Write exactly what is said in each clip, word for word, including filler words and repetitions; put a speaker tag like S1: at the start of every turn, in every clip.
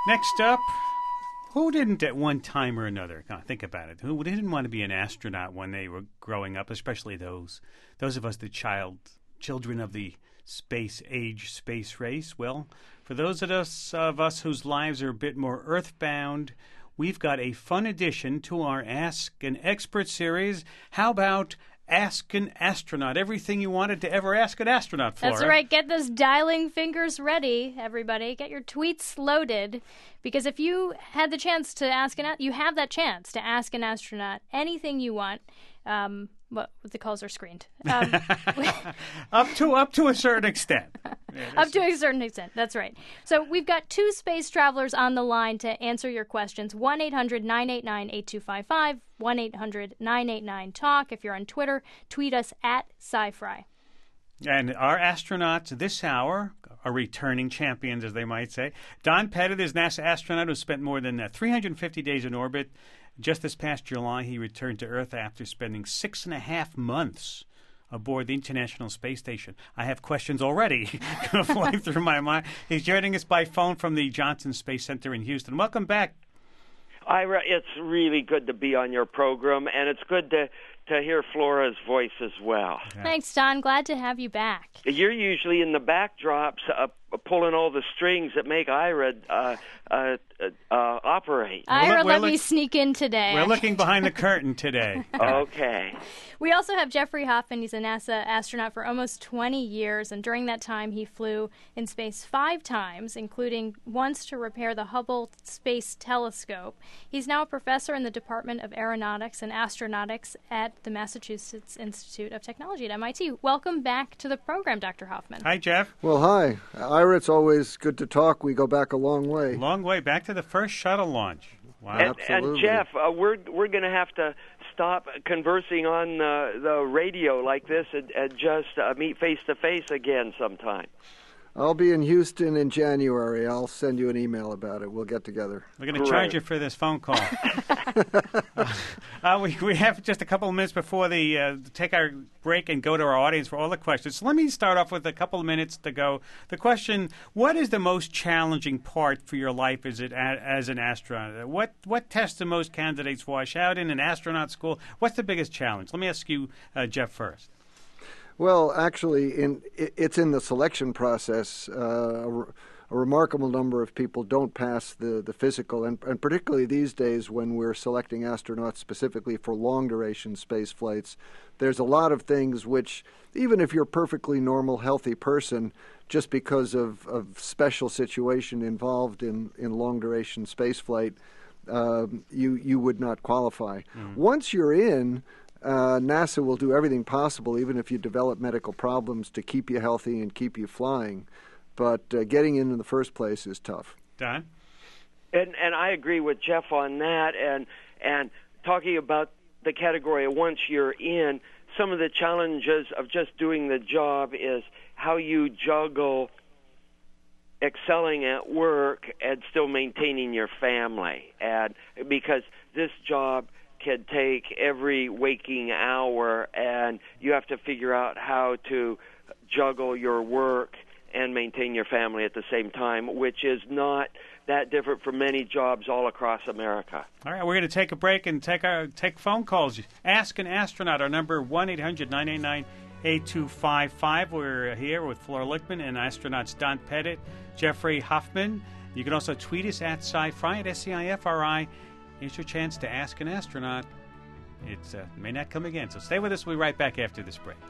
S1: Next up, who didn't at one time or another, God, think about it, who didn't want to be an astronaut when they were growing up, especially those those of us, the child, children of the space age, space race? Well, for those of us, of us whose lives are a bit more earthbound, we've got a fun addition to our Ask an Expert series. How about Ask an Astronaut? Everything you wanted to ever ask an astronaut, Flora.
S2: That's right. Get those dialing fingers ready, everybody. Get your tweets loaded. Because if you had the chance to ask an, you have that chance to ask an astronaut anything you want. Um, what the calls are screened. Um,
S1: up to up to a certain extent. Yeah,
S2: up to a certain extent. That's right. So we've got two space travelers on the line to answer your questions. one eight hundred nine eight nine eight two five five. one eight hundred nine eight nine talk. If you're on Twitter, tweet us at SciFri.
S1: And our astronauts this hour are returning champions, as they might say. Don Pettit is NASA astronaut who spent more than uh, three hundred fifty days in orbit. Just this past July, he returned to Earth after spending six and a half months aboard the International Space Station. I have questions already flying through my mind. He's joining us by phone from the Johnson Space Center in Houston. Welcome back.
S3: Ira, it's really good to be on your program, and it's good to, to hear Flora's voice as well.
S2: Yeah. Thanks, Don. Glad to have you back.
S3: You're usually in the backdrops uh, pulling all the strings that make Ira uh, uh, uh, operate.
S2: Ira,
S1: we're
S2: let
S1: look-
S2: me sneak in today.
S1: We're looking behind the curtain today.
S3: Okay.
S2: We also have Jeffrey Hoffman. He's a NASA astronaut for almost twenty years, and during that time he flew in space five times, including once to repair the Hubble Space Telescope. He's now a professor in the Department of Aeronautics and Astronautics at the Massachusetts Institute of Technology at M I T. Welcome back to the program, Doctor Hoffman.
S1: Hi, Jeff.
S4: Well, hi. Ira, it's always good to talk. We go back a long way.
S1: Long way back to the first shuttle launch. Wow.
S3: And,
S4: Absolutely.
S3: and Jeff, uh, we're we're going to have to stop conversing on uh, the radio like this and, and just uh, meet face to face again sometime.
S4: I'll be in Houston in January. I'll send you an email about it. We'll get together.
S1: We're going to charge you for this phone call. uh, uh, we, we have just a couple of minutes before the uh, take our break and go to our audience for all the questions. So let me start off with a couple of minutes to go. The question, what is the most challenging part for your life as, it, as an astronaut? What, what tests do most candidates wash out in an astronaut school? What's the biggest challenge? Let me ask you, uh, Jeff, first.
S4: Well, actually, in, it's in the selection process. Uh, a, a remarkable number of people don't pass the, the physical, and, and particularly these days when we're selecting astronauts specifically for long-duration space flights, there's a lot of things which, even if you're a perfectly normal, healthy person, just because of, of special situation involved in, in long-duration space flight, uh, you, you would not qualify. Mm. Once you're in, Uh, NASA will do everything possible, even if you develop medical problems, to keep you healthy and keep you flying. But uh, getting in in the first place is tough.
S1: Don?
S3: And and I agree with Jeff on that. And and talking about the category of once you're in, some of the challenges of just doing the job is how you juggle excelling at work and still maintaining your family. And because this job can take every waking hour, and you have to figure out how to juggle your work and maintain your family at the same time, which is not that different from many jobs all across America.
S1: All right, we're going to take a break and take our take phone calls. Ask an Astronaut. Our number, one eight hundred nine eight nine eight two five five. We're here with Flora Lichtman and astronauts Don Pettit, Jeffrey Hoffman. You can also tweet us at SciFri, at S C I F R I. Here's your chance to ask an astronaut. It uh, may not come again. So stay with us. We'll be right back after this break.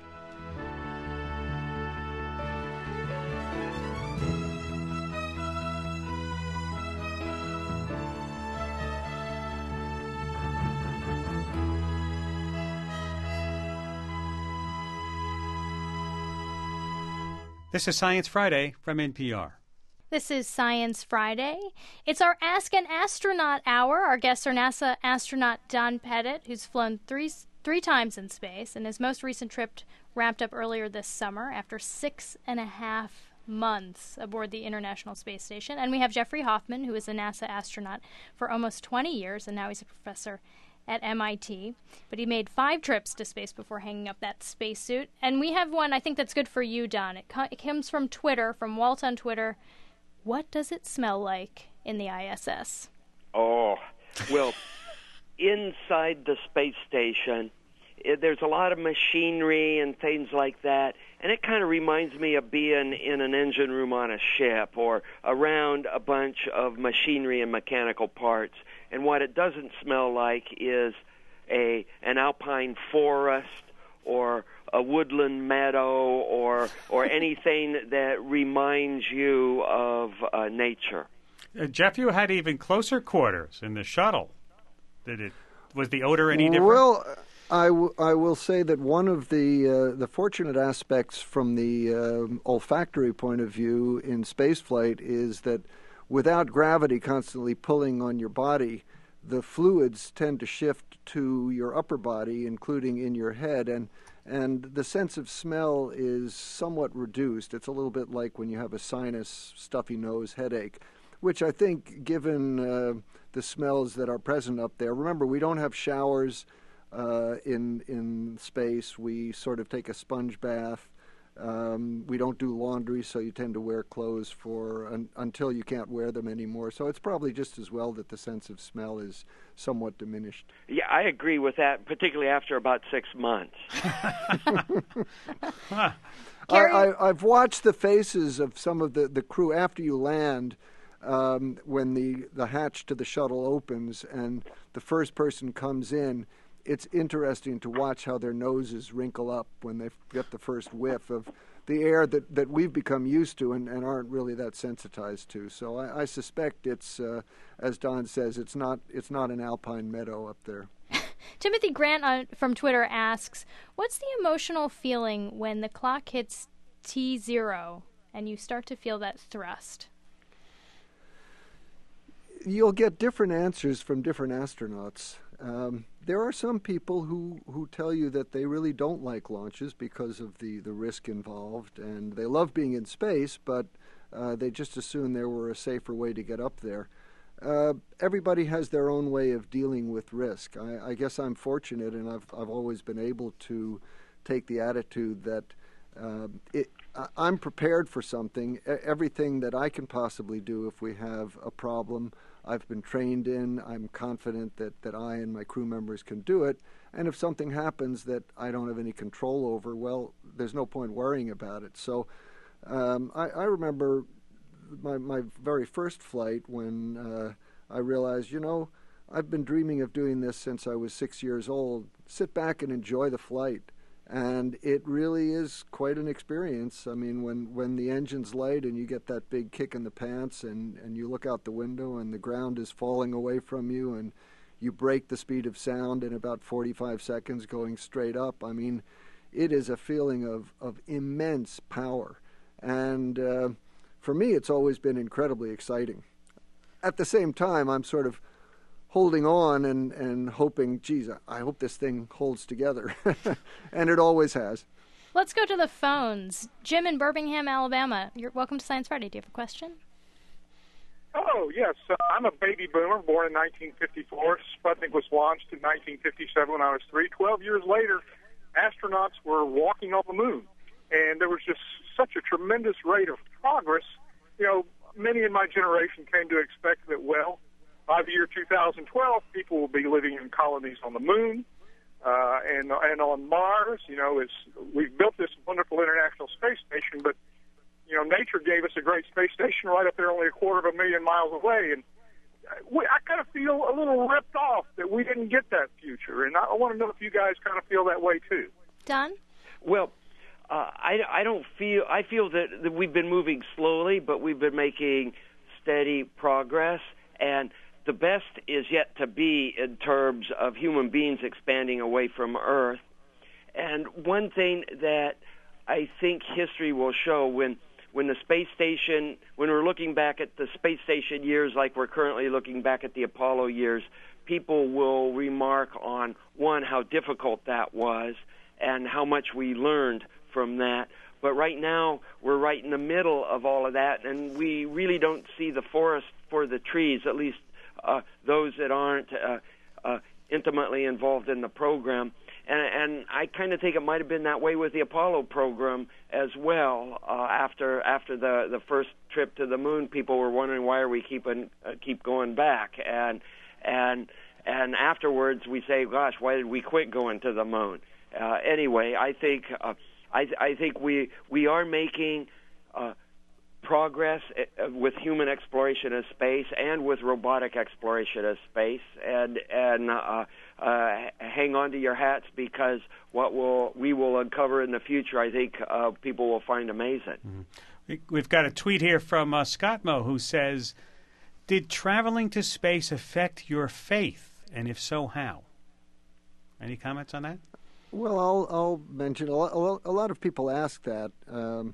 S1: This is Science Friday from N P R.
S2: This is Science Friday. It's our Ask an Astronaut hour. Our guests are NASA astronaut Don Pettit, who's flown three three times in space, and his most recent trip wrapped up earlier this summer after six and a half months aboard the International Space Station. And we have Jeffrey Hoffman, who is a NASA astronaut for almost twenty years, and now he's a professor at M I T. But he made five trips to space before hanging up that spacesuit. And we have one, I think, that's good for you, Don. It, co- it comes from Twitter, from Walt on Twitter. What does it smell like in the I S S?
S3: Oh, well, inside the space station, it, there's a lot of machinery and things like that, and it kind of reminds me of being in an engine room on a ship or around a bunch of machinery and mechanical parts. And what it doesn't smell like is a an alpine forest or a woodland meadow or or anything that reminds you of uh, nature.
S1: Uh, Jeff, you had even closer quarters in the shuttle. Did it? Was the odor any different?
S4: Well, I, w- I will say that one of the uh, the fortunate aspects from the uh, olfactory point of view in spaceflight is that without gravity constantly pulling on your body, the fluids tend to shift to your upper body, including in your head, and and the sense of smell is somewhat reduced. It's a little bit like when you have a sinus, stuffy nose, headache, which I think, given uh, the smells that are present up there, remember, we don't have showers uh, in in space. We sort of take a sponge bath. Um, we don't do laundry, so you tend to wear clothes for un, until you can't wear them anymore. So it's probably just as well that the sense of smell is somewhat diminished.
S3: Yeah, I agree with that, particularly after about six months.
S4: I, I, I've watched the faces of some of the, the crew after you land um, when the, the hatch to the shuttle opens and the first person comes in. It's interesting to watch how their noses wrinkle up when they get the first whiff of the air that, that we've become used to and, and aren't really that sensitized to. So I, I suspect it's, uh, as Don says, it's not it's not an alpine meadow up there.
S2: Timothy Grant on, from Twitter asks, what's the emotional feeling when the clock hits T zero and you start to feel that thrust?
S4: You'll get different answers from different astronauts. Um, there are some people who, who tell you that they really don't like launches because of the, the risk involved, and they love being in space, but uh, they just assume there were a safer way to get up there. Uh, everybody has their own way of dealing with risk. I, I guess I'm fortunate, and I've I've always been able to take the attitude that uh, it, I, I'm prepared for something. Everything that I can possibly do if we have a problem, I've been trained in. I'm confident that, that I and my crew members can do it. And if something happens that I don't have any control over, well, there's no point worrying about it. So um, I, I remember my, my very first flight when uh, I realized, you know, I've been dreaming of doing this since I was six years old. Sit back and enjoy the flight. And it really is quite an experience. I mean, when, when the engine's light and you get that big kick in the pants and, and you look out the window and the ground is falling away from you and you break the speed of sound in about forty-five seconds going straight up, I mean, it is a feeling of, of immense power. And uh, for me, it's always been incredibly exciting. At the same time, I'm sort of holding on and, and hoping, geez, I hope this thing holds together. And it always has.
S2: Let's go to the phones. Jim in Birmingham, Alabama. You're welcome to Science Friday. Do you have a question?
S5: Oh, yes. Uh, I'm a baby boomer, born in nineteen fifty-four. Sputnik was launched in nineteen fifty-seven when I was three. Twelve years later, astronauts were walking on the moon. And there was just such a tremendous rate of progress. You know, many in my generation came to expect that, well, by the year two thousand twelve, people will be living in colonies on the moon uh, and and on Mars. You know, it's, we've built this wonderful International Space Station, but, you know, nature gave us a great space station right up there only a quarter of a million miles away. And we, I kind of feel a little ripped off that we didn't get that future. And I want to know if you guys kind of feel that way, too.
S2: Don?
S3: Well, uh, I, I don't feel, I feel that, that we've been moving slowly, but we've been making steady progress. And the best is yet to be in terms of human beings expanding away from Earth. And one thing that I think history will show when when the space station, when we're looking back at the space station years like we're currently looking back at the Apollo years, people will remark on, one, how difficult that was and how much we learned from that. But right now, we're right in the middle of all of that, and we really don't see the forest for the trees, at least Uh, those that aren't uh, uh, intimately involved in the program. and and I kind of think it might have been that way with the Apollo program as well. Uh, after after the the first trip to the moon, people were wondering why are we keeping uh, keep going back, and and and afterwards we say, gosh, why did we quit going to the moon? Uh, anyway, I think uh, I I think we we are making Uh, progress with human exploration of space and with robotic exploration of space, and and uh, uh, hang on to your hats, because what will we will uncover in the future, I think uh, people will find amazing.
S1: Mm-hmm. We've got a tweet here from uh, Scott Mo, who says, "Did traveling to space affect your faith, and if so, how?" Any comments on that?
S4: Well, I'll, I'll mention a lot, a lot of people ask that. Um,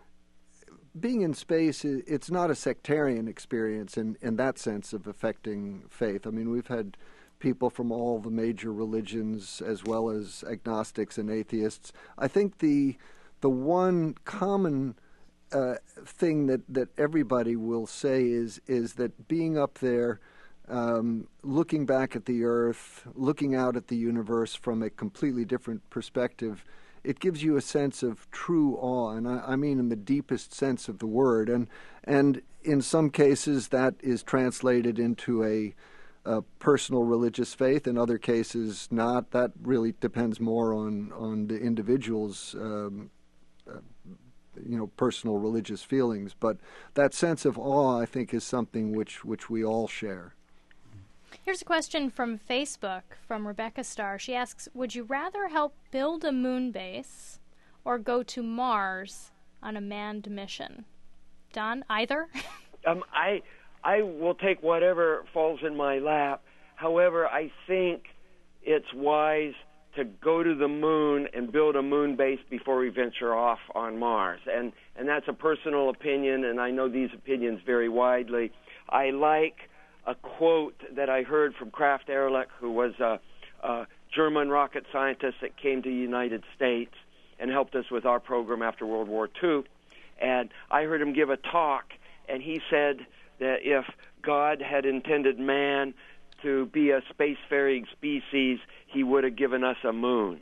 S4: Being in space, it's not a sectarian experience in, in that sense of affecting faith. I mean, we've had people from all the major religions as well as agnostics and atheists. I think the the one common uh, thing that, that everybody will say is is that being up there, um, looking back at the Earth, looking out at the universe from a completely different perspective, it gives you a sense of true awe, and I, I mean in the deepest sense of the word. And and in some cases that is translated into a, a personal religious faith. In other cases, not. That really depends more on on the individual's um, uh, you know personal religious feelings. But that sense of awe, I think, is something which which we all share.
S2: Here's a question from Facebook from Rebecca Starr. She asks, would you rather help build a moon base or go to Mars on a manned mission? Don, either?
S3: um, I I will take whatever falls in my lap. However, I think it's wise to go to the moon and build a moon base before we venture off on Mars. And, and that's a personal opinion, and I know these opinions vary widely. I like a quote that I heard from Kraft Ehrlich, who was a, a German rocket scientist that came to the United States and helped us with our program after World War Two. And I heard him give a talk, and he said that if God had intended man to be a spacefaring species, he would have given us a moon.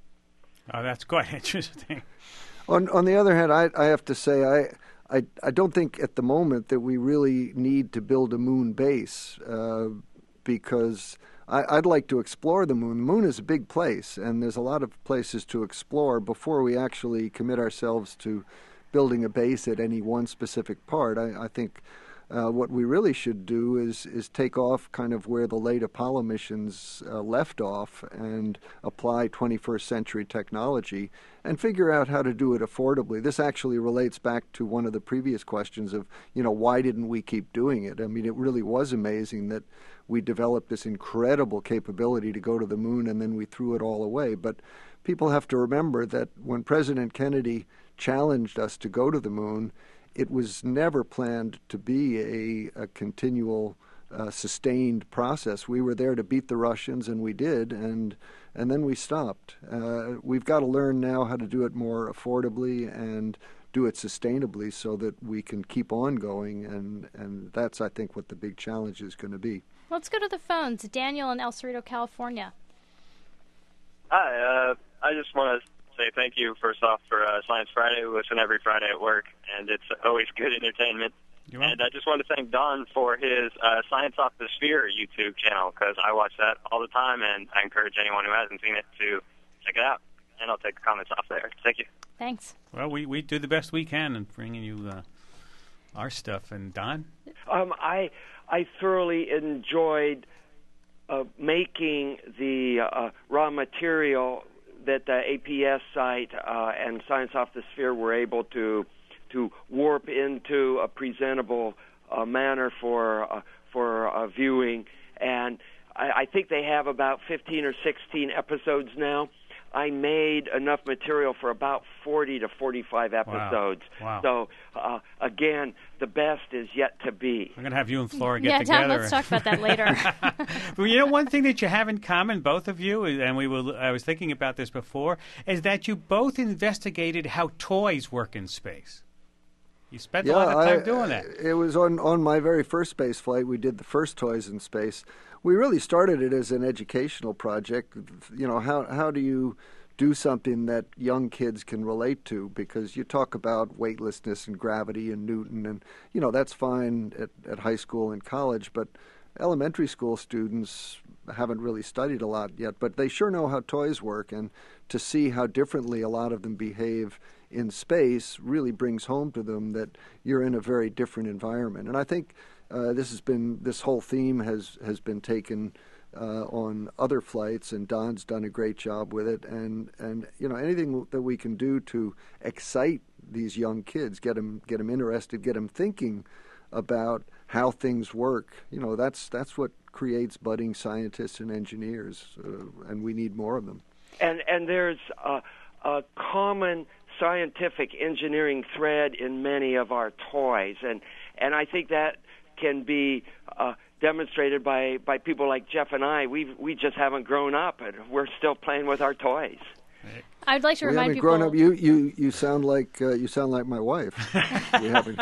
S1: Oh, that's quite interesting.
S4: On on the other hand, I, I have to say, I... I, I don't think at the moment that we really need to build a moon base uh, because I, I'd like to explore the moon. The moon is a big place, and there's a lot of places to explore before we actually commit ourselves to building a base at any one specific part. I, I think uh, what we really should do is, is take off kind of where the late Apollo missions uh, left off and apply twenty-first century technology and figure out how to do it affordably. This actually relates back to one of the previous questions of, you know, why didn't we keep doing it? I mean, it really was amazing that we developed this incredible capability to go to the moon and then we threw it all away. But people have to remember that when President Kennedy challenged us to go to the moon, it was never planned to be a, a continual, uh, sustained process. We were there to beat the Russians, and we did, and and then we stopped. Uh, we've got to learn now how to do it more affordably and do it sustainably so that we can keep on going, and, and that's, I think, what the big challenge is going to be.
S2: Let's go to the phones. Daniel in El Cerrito, California.
S6: Hi, uh, I just want to say thank you, first off, for uh, Science Friday. We listen every Friday at work, and it's always good entertainment. And I just want to thank Don for his uh, Science Off the Sphere YouTube channel, because I watch that all the time, and I encourage anyone who hasn't seen it to check it out. And I'll take the comments off there. Thank you.
S2: Thanks.
S1: Well, we, we do the best we can in bringing you uh, our stuff. And Don?
S3: Um, I I thoroughly enjoyed uh, making the uh, raw material that the A P S site uh, and Science Off the Sphere were able to to warp into a presentable uh, manner for uh, for uh, viewing. And I, I think they have about fifteen or sixteen episodes now. I made enough material for about forty to forty-five episodes.
S1: Wow. Wow.
S3: So, uh, again, the best is yet to be.
S1: I'm going to have you and Flora get
S2: yeah,
S1: together.
S2: Tom, let's talk about that later.
S1: Well, you know, one thing that you have in common, both of you, and we will, I was thinking about this before, is that you both investigated how toys work in space. You spent
S4: yeah,
S1: a lot of time
S4: I,
S1: doing that.
S4: It was on, on my very first space flight. We did the first Toys in Space. We really started it as an educational project. You know, how how do you do something that young kids can relate to? Because you talk about weightlessness and gravity and Newton, and, you know, that's fine at, at high school and college, but elementary school students haven't really studied a lot yet, but they sure know how toys work, and to see how differently a lot of them behave in space really brings home to them that you're in a very different environment. And I think uh, this has been this whole theme has has been taken uh, on other flights, and Don's done a great job with it. And and you know, anything that we can do to excite these young kids, get them get them interested, get them thinking about how things work. You know, that's that's what creates budding scientists and engineers, uh, and we need more of them.
S3: And and there's a, a common scientific engineering thread in many of our toys, and and I think that can be uh, demonstrated by, by people like Jeff and I. We we just haven't grown up, and we're still playing with our toys.
S2: I'd like to
S4: we
S2: remind
S4: haven't
S2: people.
S4: Grown up. You you you sound like uh, you sound like my wife. We haven't.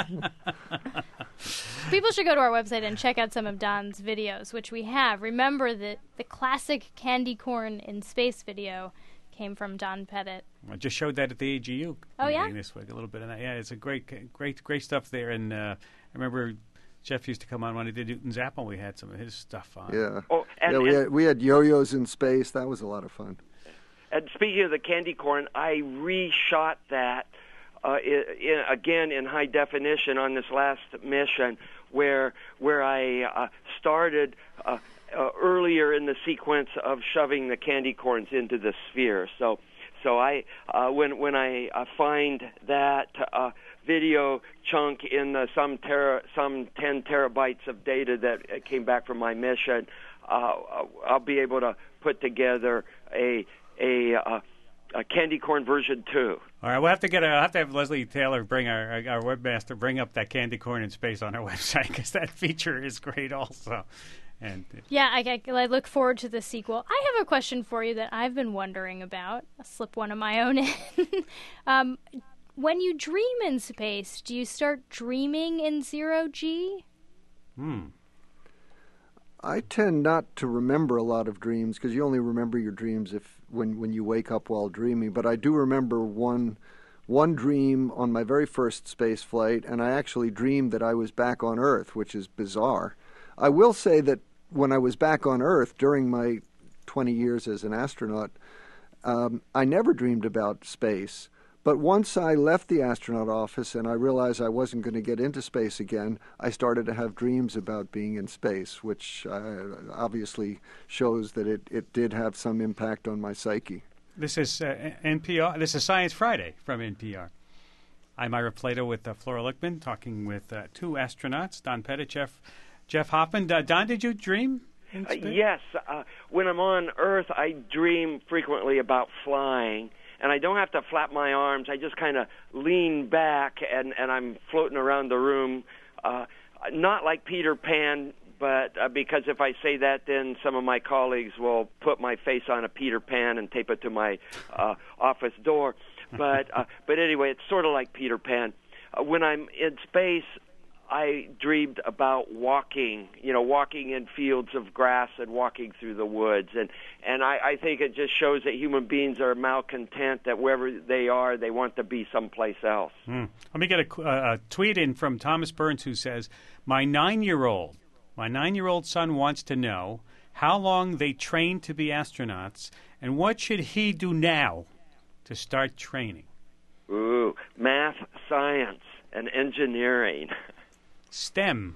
S2: People should go to our website and check out some of Don's videos, which we have. Remember that the classic candy corn in space video came from Don Pettit.
S1: I just showed that at the A G U.
S2: Oh, yeah?
S1: This week, a little bit of that. Yeah, it's a great, great, great stuff there. And uh, I remember Jeff used to come on when he did Newton's Apple. We had some of his stuff on.
S4: Yeah.
S3: Oh, and,
S4: yeah, we
S3: and,
S4: had we had yo-yos in space. That was a lot of fun.
S3: And speaking of the candy corn, I reshot that uh, in, in, again in high definition on this last mission, where where I uh, started uh, uh, earlier in the sequence of shoving the candy corns into the sphere. So, so I uh, when when I uh, find that uh, video chunk in the some tera, some ten terabytes of data that came back from my mission, uh, I'll be able to put together a A, uh, a candy corn version two.
S1: All right, we'll have to get. A, I'll have to have Leslie Taylor bring our our webmaster bring up that candy corn in space on our website, because that feature is great also. And
S2: yeah, I, I, I look forward to the sequel. I have a question for you that I've been wondering about. I'll slip one of my own in. um, when you dream in space, do you start dreaming in zero G?
S1: Hmm.
S4: I tend not to remember a lot of dreams, because you only remember your dreams if when, when you wake up while dreaming. But I do remember one one dream on my very first space flight, and I actually dreamed that I was back on Earth, which is bizarre. I will say that when I was back on Earth during my twenty years as an astronaut, um, I never dreamed about space. But once I left the astronaut office and I realized I wasn't going to get into space again, I started to have dreams about being in space, which uh, obviously shows that it, it did have some impact on my psyche.
S1: This is uh, N P R. This is Science Friday from N P R. I'm Ira Plato with uh, Flora Lichtman, talking with uh, two astronauts, Don Pettit, Jeff, Jeff Hoffman. Uh, Don, did you dream in space?
S3: Uh, yes. Uh, when I'm on Earth, I dream frequently about flying. And I don't have to flap my arms. I just kind of lean back, and, and I'm floating around the room. Uh, not like Peter Pan, but uh, because if I say that, then some of my colleagues will put my face on a Peter Pan and tape it to my uh, office door. But uh, but anyway, it's sort of like Peter Pan. Uh, when I'm in space, I dreamed about walking, you know, walking in fields of grass and walking through the woods. And, and I, I think it just shows that human beings are malcontent, that wherever they are, they want to be someplace else.
S1: Mm. Let me get a, a tweet in from Thomas Burns, who says, my nine-year-old, my nine-year-old son wants to know how long they train to be astronauts, and what should he do now to start training?
S3: Ooh, math, science, and engineering.
S1: STEM.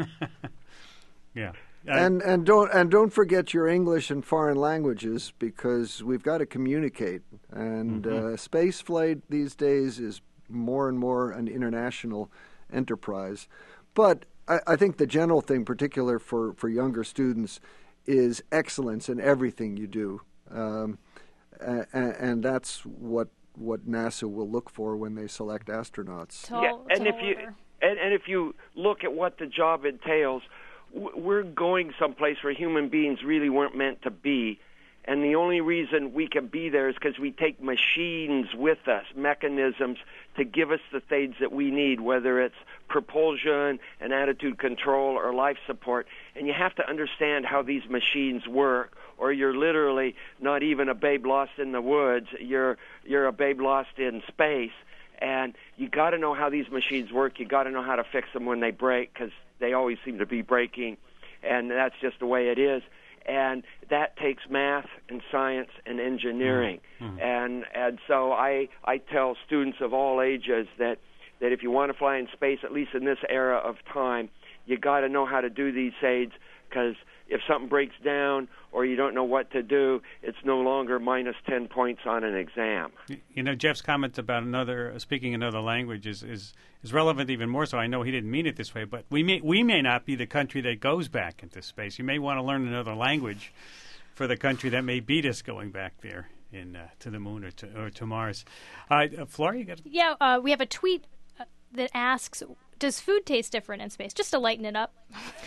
S1: Yeah. Uh,
S4: and and don't and don't forget your English and foreign languages, because we've got to communicate. And mm-hmm. uh, space flight these days is more and more an international enterprise. But I, I think the general thing, particular for, for younger students, is excellence in everything you do. Um, and, and that's what what NASA will look for when they select astronauts.
S2: Tall,
S3: yeah, and if you
S2: taller.
S3: and, and if you look at what the job entails, we're going someplace where human beings really weren't meant to be, And the only reason we can be there is because we take machines with us, mechanisms to give us the things that we need, whether it's propulsion and attitude control or life support. And you have to understand how these machines work, or you're literally not even a babe lost in the woods. You're you're a babe lost in space. And you got to know how these machines work. You got to know how to fix them when they break, because they always seem to be breaking, and that's just the way it is. And that takes math and science and engineering. Mm-hmm. And and so I I tell students of all ages that, that if you want to fly in space, at least in this era of time, you got to know how to do these aids, because if something breaks down or you don't know what to do, it's no longer minus ten points on an exam.
S1: You know, Jeff's comment about another speaking another language is, is, is relevant even more so. I know he didn't mean it this way, but we may we may not be the country that goes back into space. You may want to learn another language for the country that may beat us going back there in uh, to the moon or to, or to Mars. Uh, uh, Flora, you got?
S2: Yeah, uh, we have a tweet uh, that asks, does food taste different in space? Just to lighten it up.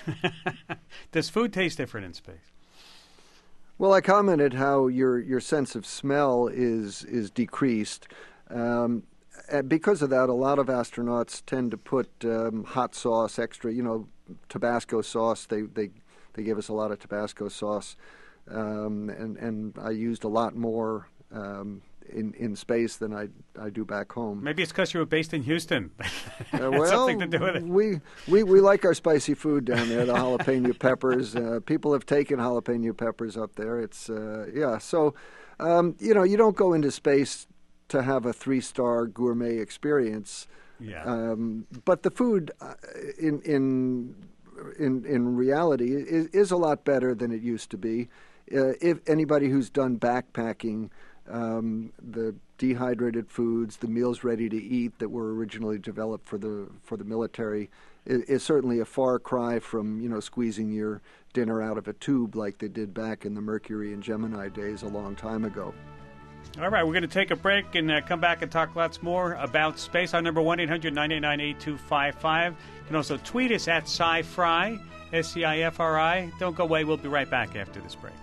S1: Does food taste different in space?
S4: Well, I commented how your your sense of smell is is decreased. Um, and because of that, a lot of astronauts tend to put um, hot sauce, extra, you know, Tabasco sauce. They they they give us a lot of Tabasco sauce, um, and and I used a lot more Um, in, in space than I I do back home.
S1: Maybe it's because you were based in Houston.
S4: uh, well,
S1: something to do with it.
S4: We, we, we like our spicy food down there, the jalapeno peppers. Uh, people have taken jalapeno peppers up there. It's, uh, yeah, so, um, you know, you don't go into space to have a three-star gourmet experience.
S1: Yeah.
S4: Um, but the food uh, in, in, in, in reality is, is a lot better than it used to be. Uh, if anybody who's done backpacking, Um, the dehydrated foods, the meals ready to eat that were originally developed for the for the military, is, is certainly a far cry from, you know, squeezing your dinner out of a tube like they did back in the Mercury and Gemini days a long time ago.
S1: All right, we're going to take a break and uh, come back and talk lots more about space. Our number, one eight hundred nine eight nine eight two five five. You can also tweet us at SciFri, S C I F R I. Don't go away. We'll be right back after this break.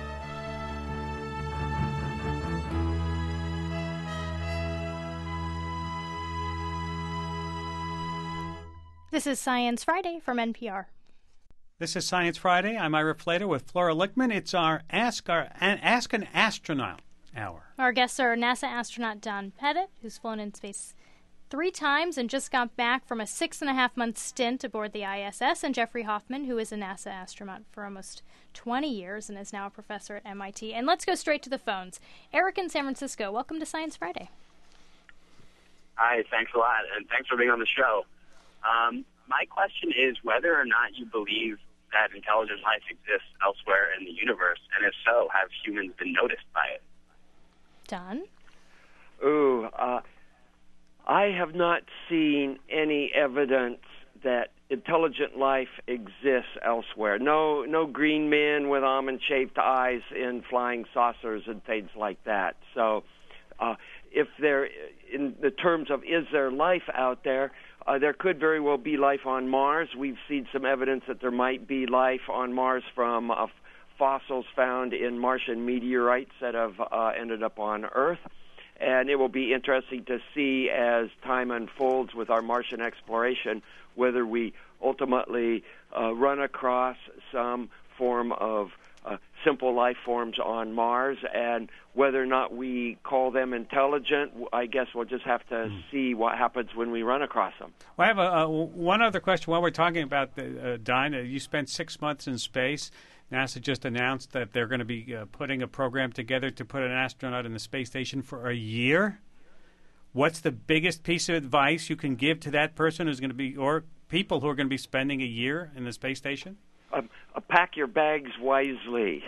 S2: This is Science Friday from N P R.
S1: This is Science Friday. I'm Ira Flater with Flora Lichtman. It's our Ask our Ask an Astronaut hour.
S2: Our guests are NASA astronaut Don Pettit, who's flown in space three times and just got back from a six and a half month stint aboard the I S S, and Jeffrey Hoffman, who is a NASA astronaut for almost twenty years and is now a professor at M I T. And let's go straight to the phones. Eric in San Francisco, welcome to Science Friday.
S6: Hi, thanks a lot, and thanks for being on the show. Um, my question is whether or not you believe that intelligent life exists elsewhere in the universe, and if so, have humans been noticed by it?
S2: Don?
S3: Ooh, uh, I have not seen any evidence that intelligent life exists elsewhere. No, no green men with almond-shaped eyes in flying saucers and things like that. So, uh, if there, in the terms of is there life out there, Uh, there could very well be life on Mars. We've seen some evidence that there might be life on Mars from uh, fossils found in Martian meteorites that have uh, ended up on Earth. And it will be interesting to see as time unfolds with our Martian exploration whether we ultimately uh, run across some form of uh, simple life forms on Mars, and whether or not we call them intelligent, I guess we'll just have to mm. see what happens when we run across them.
S1: Well, I have a, a, one other question while we're talking about the, uh, Don. You spent six months in space. NASA just announced that they're going to be uh, putting a program together to put an astronaut in the space station for a year. What's the biggest piece of advice you can give to that person who's going to be, or people who are going to be spending a year in the space station?
S3: Um, uh, pack your bags wisely.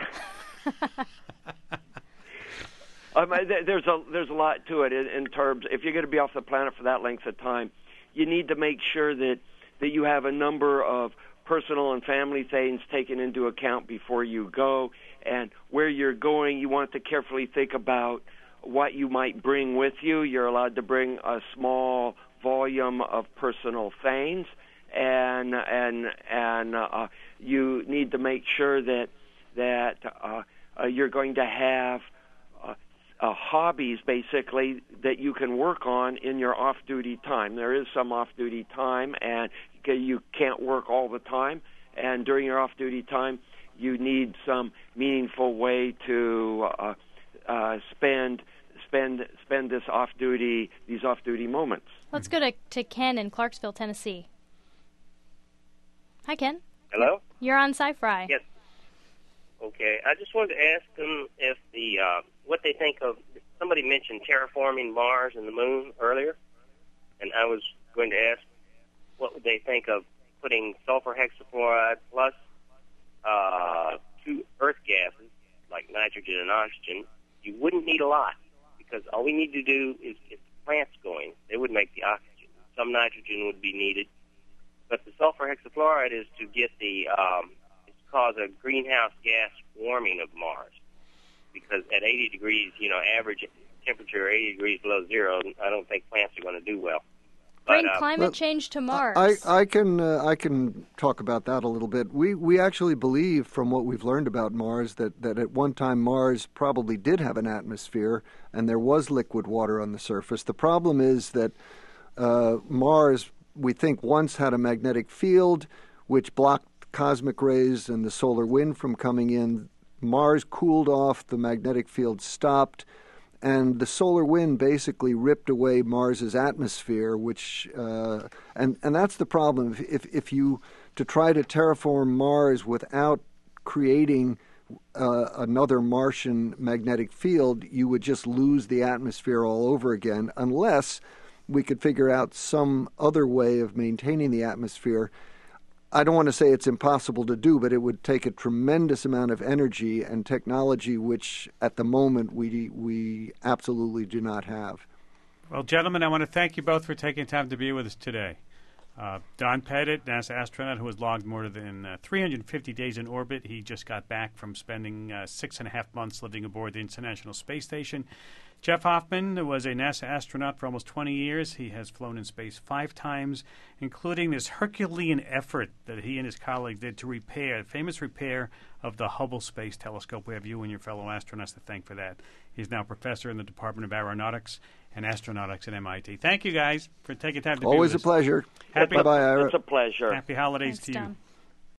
S3: um, there's a there's a lot to it in, in terms. If you're going to be off the planet for that length of time, you need to make sure that that you have a number of personal and family things taken into account before you go, and where you're going, you want to carefully think about what you might bring with you. You're allowed to bring a small volume of personal things, and and and uh, you need to make sure that that uh, uh, you're going to have uh, uh, hobbies, basically, that you can work on in your off-duty time. There is some off-duty time, and you can't work all the time. And during your off-duty time, you need some meaningful way to uh, uh, spend spend spend this off-duty these off-duty moments.
S2: Let's go to, to Ken in Clarksville, Tennessee. Hi, Ken.
S7: Hello?
S2: You're on Sci-Fi.
S7: Yes. Okay. I just wanted to ask them if the uh, what they think of. Somebody mentioned terraforming Mars and the Moon earlier, and I was going to ask what would they think of putting sulfur hexafluoride plus uh, two Earth gases like nitrogen and oxygen. You wouldn't need a lot because all we need to do is get the plants going. They would make the oxygen. Some nitrogen would be needed. But the sulfur hexafluoride is to get the, um, it's to cause a greenhouse gas warming of Mars. Because at eighty degrees, you know, average temperature eighty degrees below zero, I don't think plants are going to do well.
S2: Bring
S7: But, uh,
S2: climate
S4: well,
S2: change to Mars.
S4: I, I can uh, I can talk about that a little bit. We we actually believe from what we've learned about Mars that, that at one time Mars probably did have an atmosphere and there was liquid water on the surface. The problem is that uh, Mars, we think, once had a magnetic field which blocked cosmic rays and the solar wind from coming in. Mars cooled off, the magnetic field stopped, and the solar wind basically ripped away Mars's atmosphere, which uh, and and that's the problem. If if you to try to terraform Mars without creating uh, another Martian magnetic field, you would just lose the atmosphere all over again, unless we could figure out some other way of maintaining the atmosphere. I don't want to say it's impossible to do, but it would take a tremendous amount of energy and technology, which at the moment we we absolutely do not have.
S1: Well, gentlemen, I want to thank you both for taking time to be with us today. Uh, Don Pettit, NASA astronaut who has logged more than uh, three hundred fifty days in orbit. He just got back from spending uh, six and a half months living aboard the International Space Station. Jeff Hoffman was a NASA astronaut for almost twenty years. He has flown in space five times, including this Herculean effort that he and his colleagues did to repair, the famous repair of the Hubble Space Telescope. We have you and your fellow astronauts to thank for that. He's now professor in the Department of Aeronautics and Astronautics at M I T. Thank you, guys, for taking time to
S4: Always
S1: be with
S4: a
S1: us.
S4: pleasure.
S1: Happy,
S4: Bye-bye, Ira.
S3: It's a pleasure.
S1: Happy holidays
S2: Thanks,
S1: to you.
S2: Don.